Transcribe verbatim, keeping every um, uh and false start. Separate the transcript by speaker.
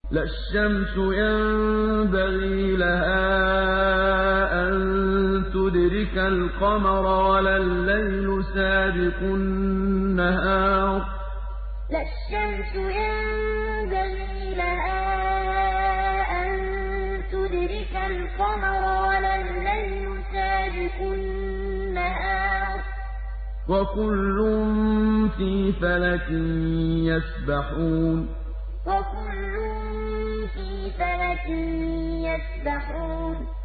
Speaker 1: لا الشمس ينبغي لها أن تدرك القمر ولا الليل سابق النهار
Speaker 2: لا الشمس ينبغي لها أن تدرك القمر ولا الليل سابق النهار
Speaker 1: وكل في فلك يسبحون
Speaker 2: وكل في فلك يسبحون